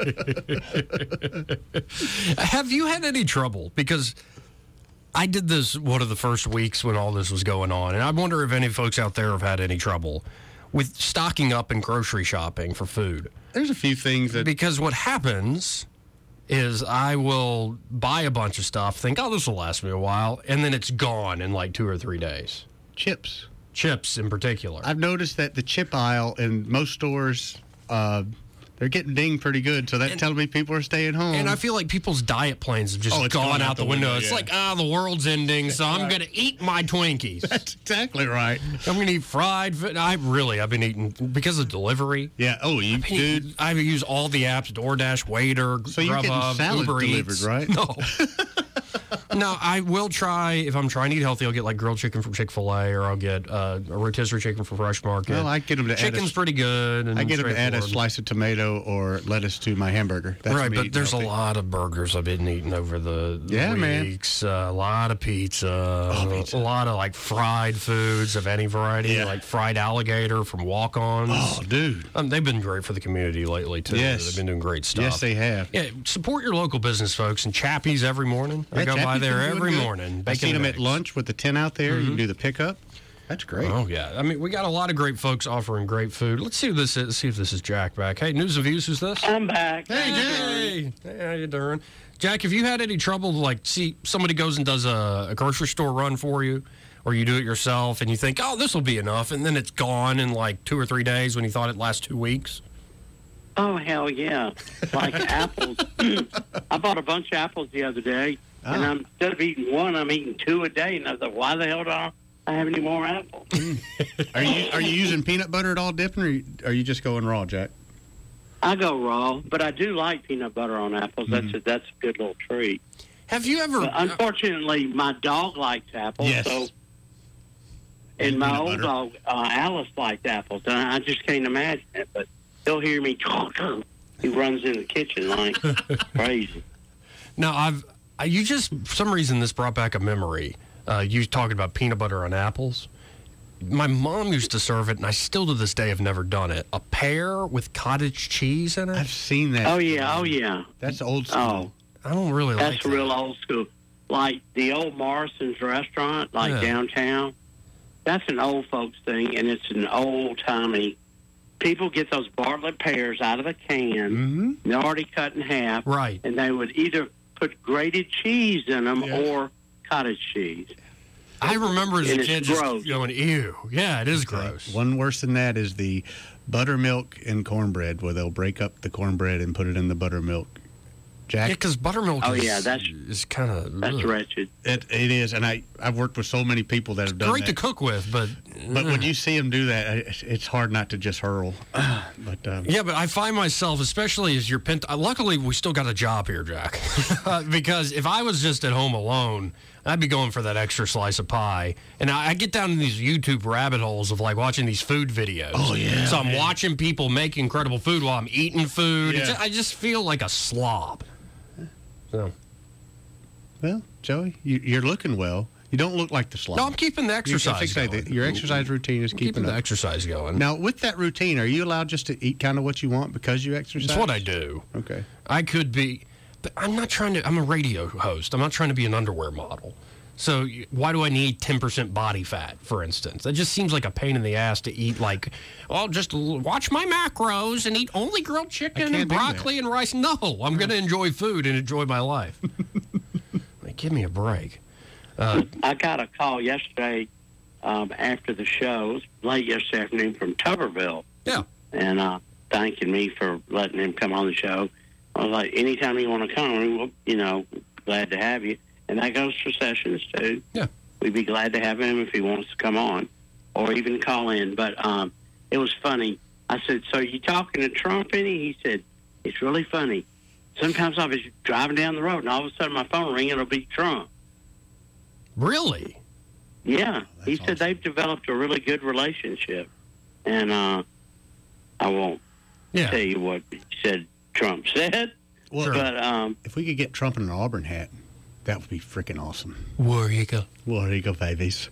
Have you had any trouble? Because I did this one of the first weeks when all this was going on, and I wonder if any folks out there have had any trouble with stocking up and grocery shopping for food. There's a few things that... Because what happens is I will buy a bunch of stuff, think, this will last me a while, and then it's gone in like 2 or 3 days. Chips. Chips in particular. I've noticed that the chip aisle in most stores... they're getting dinged pretty good, so that's telling me people are staying home. And I feel like people's diet plans have just gone out the window. It's like, the world's ending, so I'm going to eat my Twinkies. That's exactly right. I'm going to eat fried food. I've been eating, because of delivery. Yeah, dude. I use all the apps, DoorDash, Waiter, so you're getting salad Uber delivered, Eats. Right? No. No, I will try, if I'm trying to eat healthy, I'll get like grilled chicken from Chick-fil-A, or I'll get a rotisserie chicken from Fresh Market. Well, I get them to Chicken's pretty good. And I get them to add a slice of tomato or lettuce to my hamburger. That's right, but there's a lot of burgers I've been eating over the weeks. A lot of pizza. A lot of like fried foods of any variety, like fried alligator from Walk-Ons. Oh, dude. They've been great for the community lately, too. Yes. They've been doing great stuff. Yes, they have. Yeah, support your local business, folks. And Chappie's every morning. I go by there every morning. I see them at lunch with the tent out there. You can do the pickup. That's great. Oh, yeah. I mean, we got a lot of great folks offering great food. Let's see who this is. See if this is Jack back. Hey, News and Views, who's this? I'm back. Hey, how you doing? Jack, have you had any trouble, see somebody goes and does a grocery store run for you, or you do it yourself, and you think, oh, this will be enough, and then it's gone in 2 or 3 days when you thought it'd last 2 weeks? Oh, hell yeah. Like apples. I bought a bunch of apples the other day, and instead of eating one, I'm eating 2 a day, and I thought, why the hell don't I have any more apples? Are you using peanut butter at all, dipping, or are you just going raw, Jack? I go raw, but I do like peanut butter on apples. That's a good little treat. Have you ever... But unfortunately, my dog likes apples, Yes. And my old dog, Alice, liked apples, and I just can't imagine it, but he'll hear me talk. He runs in the kitchen like crazy. Now, you just, for some reason, this brought back a memory. You talking about peanut butter on apples. My mom used to serve it, and I still to this day have never done it. A pear with cottage cheese in it. I've seen that. Oh, yeah. That's old school. Oh, I don't really like that's real old school. Like the old Morrison's restaurant, downtown. That's an old folks thing, and it's an old-timey. People get those Bartlett pears out of the can. Mm-hmm. They're already cut in half. Right. And they would either put grated cheese in them or cottage cheese. I remember as a And it's kid just gross. going, ew. Yeah, it is gross. One worse than that is the buttermilk and cornbread, where they'll break up the cornbread and put it in the buttermilk. Jack? Yeah, because buttermilk that's kind of... That's wretched. It is, and I've worked with so many people that have done Great that. to cook with, but... But when you see them do that, it's hard not to just hurl. Yeah, but I find myself, especially as you're luckily, we still got a job here, Jack. Because if I was just at home alone, I'd be going for that extra slice of pie. And I get down in these YouTube rabbit holes of watching these food videos. Oh, yeah. So I'm watching people make incredible food while I'm eating food. Yeah. I just feel like a slob. So. Well, Joey, you're looking well. You don't look like the slob. No, I'm keeping the exercise going. Your exercise routine is keeping the up. exercise going. Now, with that routine, are you allowed just to eat kind of what you want because you exercise? That's what I do. Okay. I could be, but I'm not trying to, I'm a radio host. I'm not trying to be an underwear model. So why do I need 10% body fat, for instance? That just seems like a pain in the ass to eat just watch my macros and eat only grilled chicken and broccoli and rice. No, I'm going to enjoy food and enjoy my life. Give me a break. I got a call yesterday after the show. It was late yesterday afternoon from Tuberville. Yeah. And thanking me for letting him come on the show. I was like, anytime you want to come, glad to have you. And that goes for Sessions, too. Yeah. We'd be glad to have him if he wants to come on or even call in. But it was funny. I said, so you talking to Trump any? He said, it's really funny. Sometimes I'll be driving down the road, and all of a sudden my phone ring, it'll be Trump. Really? Yeah. He said they've developed a really good relationship. And I won't tell you what he said Trump said. Well, but if we could get Trump in an Auburn hat, that would be freaking awesome. War Eagle. War Eagle, babies.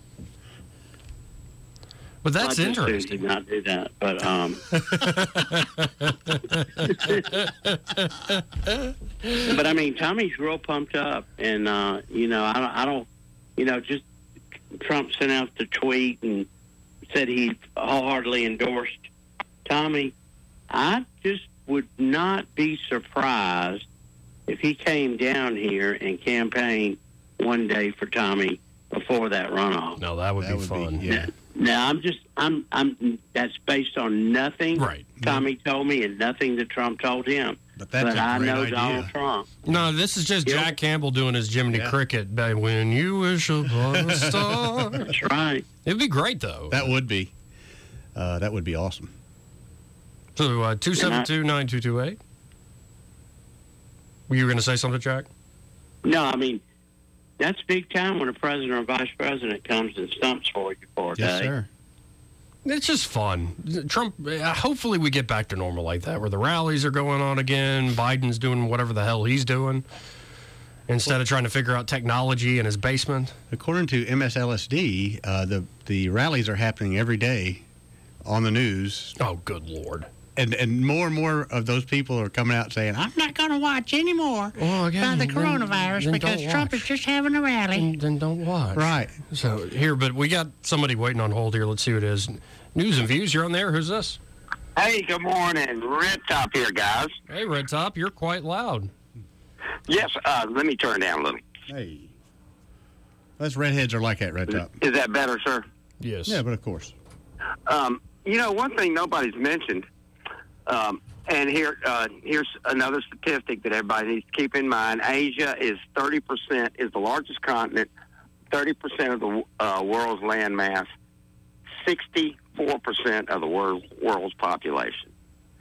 But that's interesting. I did not do that. But but I mean, Tommy's real pumped up, and I don't, just Trump sent out the tweet and said he wholeheartedly endorsed Tommy. I just would not be surprised if he came down here and campaigned one day for Tommy before that runoff. No, that would be fun. Yeah. Now, that's based on nothing Tommy told me and nothing that Trump told him. But that's I a great know idea. Donald Trump. No, this is just Jack Campbell doing his Jiminy Cricket. When you wish upon a star. That's right. It'd be great, though. That would be. That would be awesome. So, 272-9228. Were you going to say something, Jack? No, I mean, that's big time when a president or vice president comes and stumps for you for a day. Yes, sir. It's just fun. Trump, hopefully we get back to normal like that, where the rallies are going on again, Biden's doing whatever the hell he's doing, instead of trying to figure out technology in his basement. According to MSLSD, the rallies are happening every day on the news. Oh, good Lord. and more of those people are coming out saying, I'm not going to watch anymore about the coronavirus because Trump is just having a rally. Then don't watch. Right. So, here, but we got somebody waiting on hold here. Let's see who it is. News and Views, you're on there. Who's this? Hey, good morning. Red Top here, guys. Hey, Red Top, you're quite loud. Yes, let me turn down a little. Hey. Us redheads are like that, Red Top. Is that better, sir? Yes. Yeah, but of course. One thing nobody's mentioned, and here's another statistic that everybody needs to keep in mind. Asia is 30%, is the largest continent, 30% of the world's land mass, 64% of the world's population.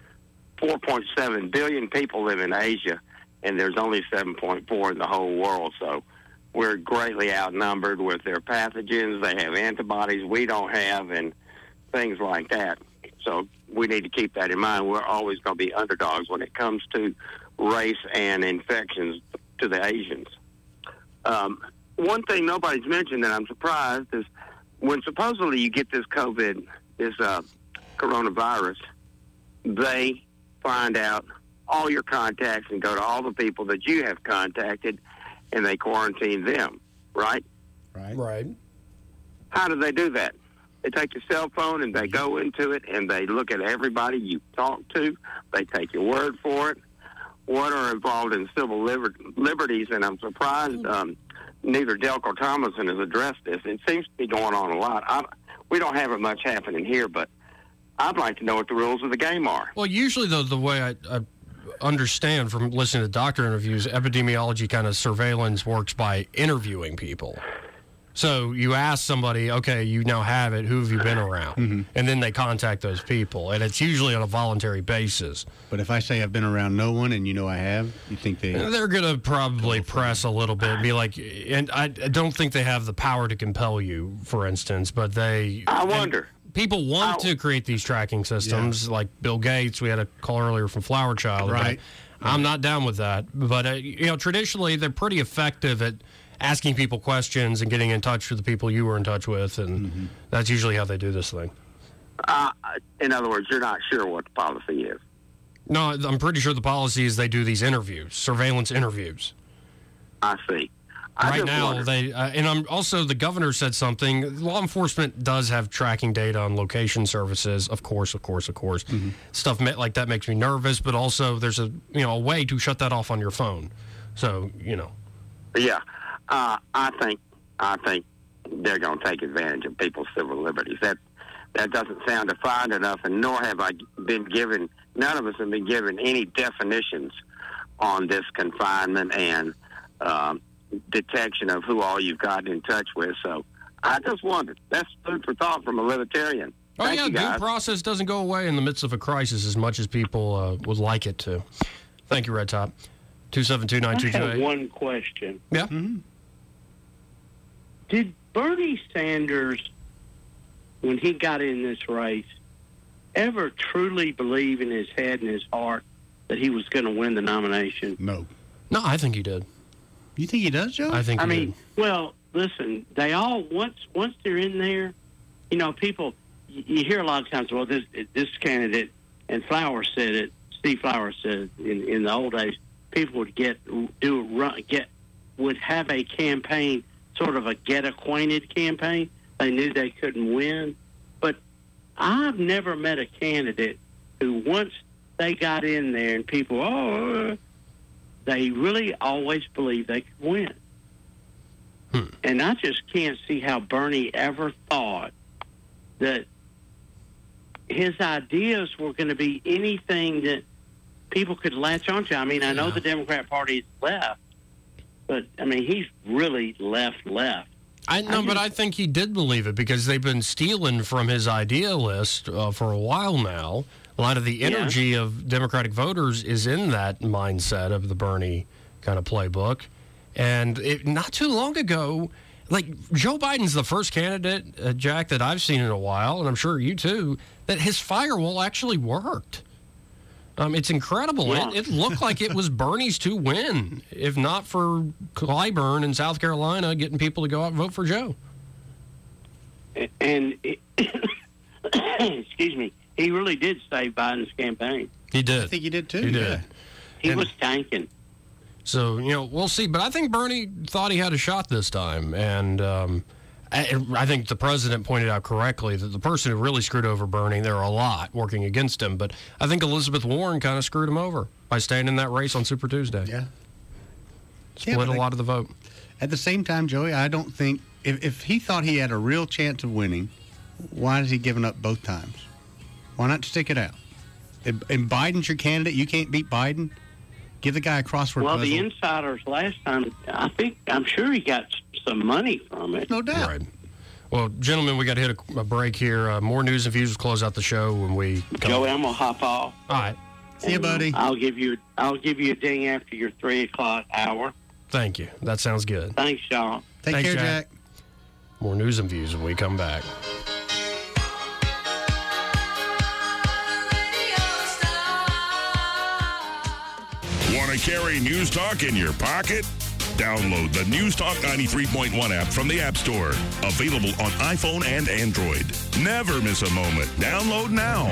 4.7 billion people live in Asia, and there's only 7.4 in the whole world, so we're greatly outnumbered with their pathogens. They have antibodies we don't have and things like that. So we need to keep that in mind. We're always going to be underdogs when it comes to race and infections to the Asians. One thing nobody's mentioned that I'm surprised is when supposedly you get this coronavirus, they find out all your contacts and go to all the people that you have contacted, and they quarantine them, right? Right. How do they do that? They take your cell phone and they go into it and they look at everybody you talk to. They take your word for it. What are involved in civil liberties? And I'm surprised neither Delco Thomason has addressed this. It seems to be going on a lot. We don't have it much happening here, but I'd like to know what the rules of the game are. Well, usually, though, the way I understand from listening to doctor interviews, epidemiology kind of surveillance works by interviewing people. So you ask somebody, okay, you now have it, who have you been around? Mm-hmm. And then they contact those people, and it's usually on a voluntary basis. But if I say I've been around no one and you know I have, you think they're going to probably press a little bit and be like, and I don't think they have the power to compel you, for instance, but they... I wonder. People want to create these tracking systems, like Bill Gates. We had a call earlier from Flower Child. Right. I'm not down with that. But, traditionally, they're pretty effective at asking people questions and getting in touch with the people you were in touch with, and that's usually how they do this thing. In other words, you're not sure what the policy is. No, I'm pretty sure the policy is they do these interviews, surveillance interviews. I see. Right now, the governor said something. Law enforcement does have tracking data on location services, of course. Mm-hmm. Stuff like that makes me nervous, but also there's a way to shut that off on your phone. So, Yeah. I think they're going to take advantage of people's civil liberties. That doesn't sound defined enough, and nor have I been given. None of us have been given any definitions on this confinement and detection of who all you've gotten in touch with. So I just wondered. That's food for thought from a libertarian. Thank you, guys. Due process doesn't go away in the midst of a crisis as much as people would like it to. Thank you, Red Top. 272-9228. I have one question. Yeah. Mm-hmm. Did Bernie Sanders, when he got in this race, ever truly believe in his head and his heart that he was going to win the nomination? No. No, I think he did. You think he does, Joe? I think he did. Well, listen, they all, once they're in there, people, you hear a lot of times, well, this candidate, and Flower said it, Steve Flower said it in the old days, people would have a campaign, sort of a get acquainted campaign. They knew they couldn't win. But I've never met a candidate who, once they got in there and people, they really always believed they could win. And I just can't see how Bernie ever thought that his ideas were going to be anything that people could latch onto. I mean, I know the Democrat Party is left, but, he's really left. But I think he did believe it because they've been stealing from his idea list for a while now. A lot of the energy of Democratic voters is in that mindset of the Bernie kind of playbook. And not too long ago, Joe Biden's the first candidate, Jack, that I've seen in a while, and I'm sure you too, that his firewall actually worked. It's incredible. Yeah. It looked like it was Bernie's to win, if not for Clyburn in South Carolina getting people to go out and vote for Joe. And excuse me, he really did save Biden's campaign. He did. I think he did too. He did. He was tanking. So, we'll see. But I think Bernie thought he had a shot this time. And I think the president pointed out correctly that the person who really screwed over Bernie, there are a lot working against him. But I think Elizabeth Warren kind of screwed him over by staying in that race on Super Tuesday. Yeah. Split a lot of the vote. At the same time, Joey, I don't think if he thought he had a real chance of winning, why is he giving up both times? Why not stick it out? And Biden's your candidate. You can't beat Biden. Give the guy a crossword puzzle. The insiders last time, I'm sure he got some money from it. No doubt. Right. Well, gentlemen, we got to hit a break here. More news and views will close out the show when we come. Joey, I'm gonna hop off. All right. See you, buddy. I'll give you a ding after your 3 o'clock hour. Thank you. That sounds good. Thanks, y'all. Take care, Jack. More news and views when we come back. Want to carry News Talk in your pocket? Download the News Talk 93.1 app from the App Store. Available on iPhone and Android. Never miss a moment. Download now.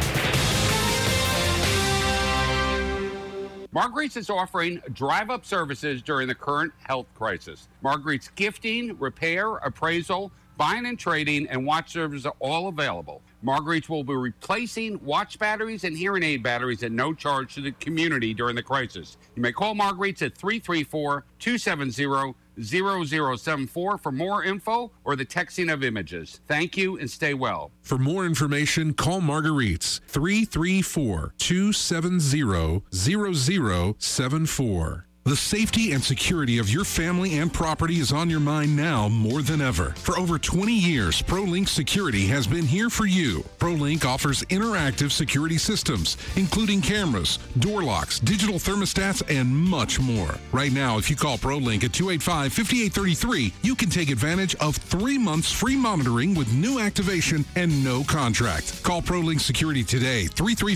Marguerite's is offering drive-up services during the current health crisis. Marguerite's gifting, repair, appraisal, buying and trading, and watch services are all available. Marguerite's will be replacing watch batteries and hearing aid batteries at no charge to the community during the crisis. You may call Marguerite's at 334-270-0074 for more info or the texting of images. Thank you and stay well. For more information, call Marguerite's 334-270-0074. The safety and security of your family and property is on your mind now more than ever. For over 20 years, ProLink Security has been here for you. ProLink offers interactive security systems, including cameras, door locks, digital thermostats, and much more. Right now, if you call ProLink at 285-5833, you can take advantage of 3 months free monitoring with new activation and no contract. Call ProLink Security today,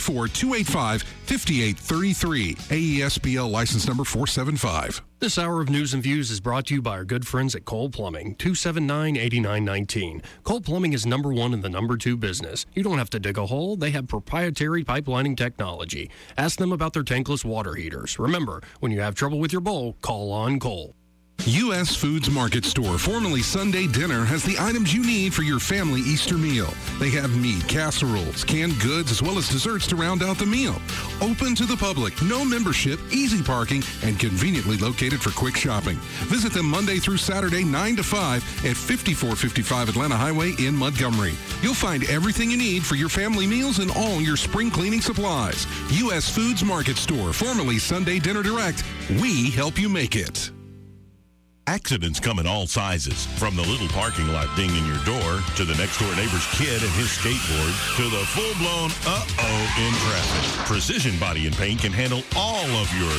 334-285-5833. AESBL license number 475. This hour of News and Views is brought to you by our good friends at Cole Plumbing, 279-8919. Cole Plumbing is number 1 in the number 2 business. You don't have to dig a hole. They have proprietary pipelining technology. Ask them about their tankless water heaters. Remember, when you have trouble with your bowl, call on Cole. U.S. Foods Market Store, formerly Sunday Dinner, has the items you need for your family Easter meal. They have meat, casseroles, canned goods, as well as desserts to round out the meal. Open to the public, no membership, easy parking, and conveniently located for quick shopping. Visit them Monday through Saturday, 9 to 5 at 5455 Atlanta Highway in Montgomery. You'll find everything you need for your family meals and all your spring cleaning supplies. U.S. Foods Market Store, formerly Sunday Dinner Direct. We help you make it. Accidents come in all sizes, from the little parking lot dinging your door, to the next door neighbor's kid and his skateboard, to the full-blown uh-oh in traffic. Precision Body and Paint can handle all of your...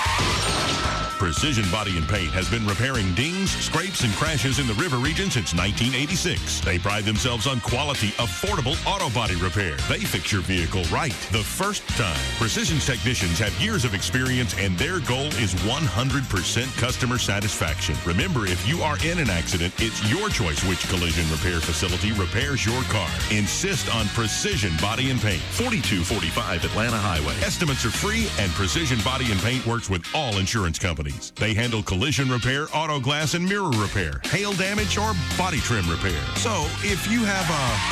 Precision Body and Paint has been repairing dings, scrapes, and crashes in the river region since 1986. They pride themselves on quality, affordable auto body repair. They fix your vehicle right the first time. Precision's technicians have years of experience, and their goal is 100% customer satisfaction. Remember, if you are in an accident, it's your choice which collision repair facility repairs your car. Insist on Precision Body and Paint. 4245 Atlanta Highway. Estimates are free, and Precision Body and Paint works with all insurance companies. They handle collision repair, auto glass and mirror repair, hail damage, or body trim repair. So if you have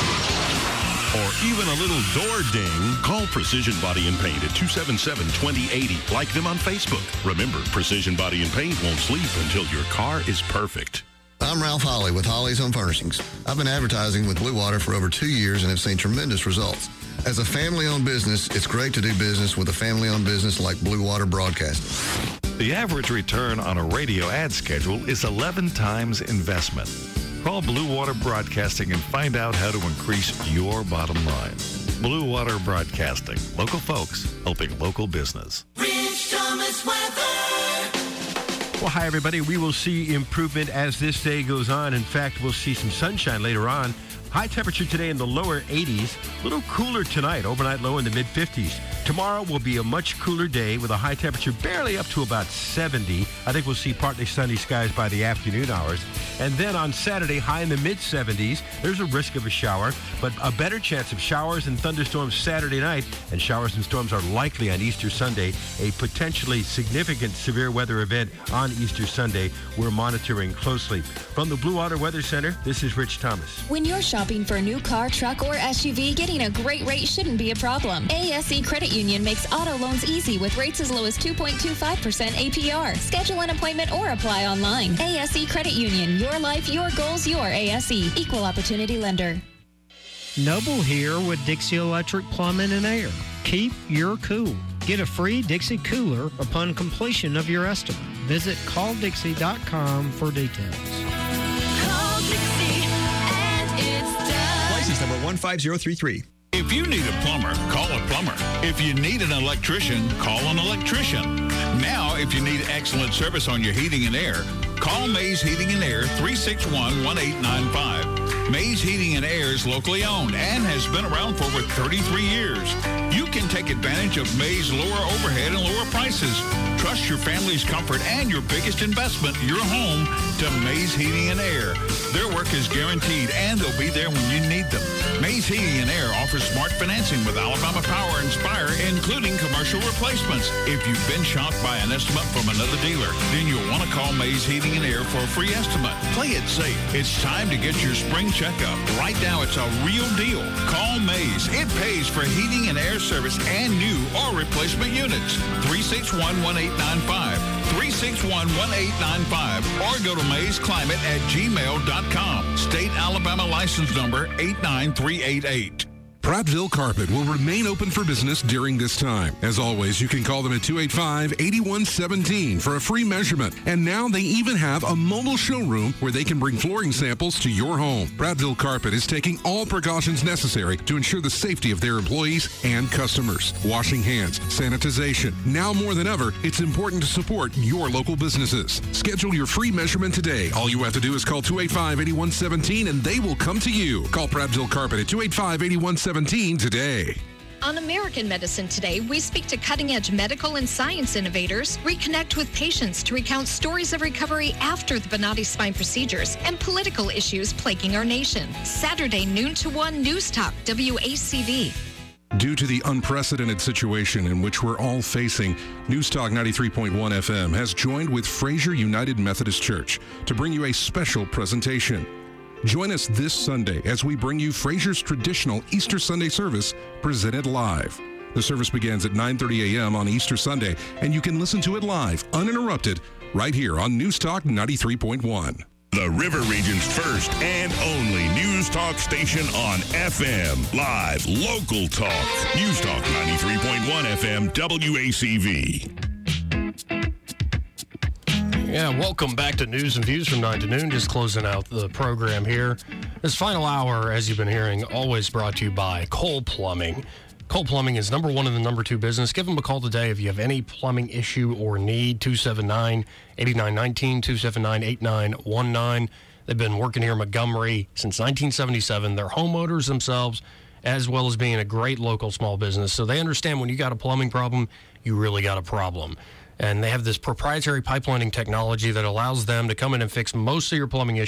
or even a little door ding, call Precision Body and Paint at 277-2080. Like them on Facebook. Remember, Precision Body and Paint won't sleep until your car is perfect. I'm Ralph Holly with Holly's Home Furnishings. I've been advertising with Blue Water for over 2 years and have seen tremendous results. As a family-owned business, it's great to do business with a family-owned business like Blue Water Broadcasting. The average return on a radio ad schedule is 11 times investment. Call Blue Water Broadcasting and find out how to increase your bottom line. Blue Water Broadcasting. Local folks helping local business. Rich Thomas weather. Well, hi, everybody. We will see improvement as this day goes on. In fact, we'll see some sunshine later on. High temperature today in the lower 80s. A little cooler tonight. Overnight low in the mid-50s. Tomorrow will be a much cooler day with a high temperature barely up to about 70. I think we'll see partly sunny skies by the afternoon hours. And then on Saturday, high in the mid-70s. There's a risk of a shower, but a better chance of showers and thunderstorms Saturday night. And showers and storms are likely on Easter Sunday. A potentially significant severe weather event on Easter Sunday we're monitoring closely. From the Blue Water Weather Center, this is Rich Thomas. When you're shopping for a new car, truck, or SUV, getting a great rate shouldn't be a problem. ASE Credit Union makes auto loans easy with rates as low as 2.25% APR. Schedule an appointment or apply online. ASE Credit Union, your life, your goals, your ASE. Equal opportunity lender. Noble here with Dixie Electric Plumbing and Air. Keep your cool. Get a free Dixie cooler upon completion of your estimate. Visit calldixie.com for details. Call Dixie and it's done. License number 15033. If you need a plumber, call a plumber. If you need an electrician, call an electrician. Now, if you need excellent service on your heating and air, call Mays Heating and Air 361-1895. Mays Heating and Air is locally owned and has been around for over 33 years. You can take advantage of Mays' lower overhead and lower prices. Trust your family's comfort and your biggest investment, your home, to Mays Heating and Air. Their work is guaranteed and they'll be there when you need them. Mays Heating and Air offers smart financing with Alabama Power and Spire, including commercial replacements. If you've been shocked by an estimate from another dealer, then you'll want to call Mays Heating and Air for a free estimate. Play it safe. It's time to get your spring checkup. Right now, it's a real deal. Call Mays. It pays for heating and air service and new or replacement units. 361-1895. 361-1895. Or go to maysclimate@gmail.com. State Alabama license number 89388. Prattville Carpet will remain open for business during this time. As always, you can call them at 285-8117 for a free measurement. And now they even have a mobile showroom where they can bring flooring samples to your home. Prattville Carpet is taking all precautions necessary to ensure the safety of their employees and customers. Washing hands, sanitization. Now more than ever, it's important to support your local businesses. Schedule your free measurement today. All you have to do is call 285-8117 and they will come to you. Call Prattville Carpet at 285-8117 today. On American Medicine Today, we speak to cutting-edge medical and science innovators, reconnect with patients to recount stories of recovery after the Bonati spine procedures, and political issues plaguing our nation. Saturday, noon to 1, News Talk, WACV. Due to the unprecedented situation in which we're all facing, News Talk 93.1 FM has joined with Fraser United Methodist Church to bring you a special presentation. Join us this Sunday as we bring you Fraser's traditional Easter Sunday service presented live. The service begins at 9:30 a.m. on Easter Sunday, and you can listen to it live, uninterrupted, right here on News Talk 93.1. The River Region's first and only News Talk station on FM. Live, local talk. News Talk 93.1 FM, WACV. Yeah, welcome back to News and Views from 9 to noon. Just closing out the program here. This final hour, as you've been hearing, always brought to you by Cole Plumbing. Cole Plumbing is number one in the number two business. Give them a call today if you have any plumbing issue or need. 279-8919, 279-8919. They've been working here in Montgomery since 1977. They're homeowners themselves, as well as being a great local small business. So they understand when you got a plumbing problem, you really got a problem. And they have this proprietary pipelining technology that allows them to come in and fix most of your plumbing issues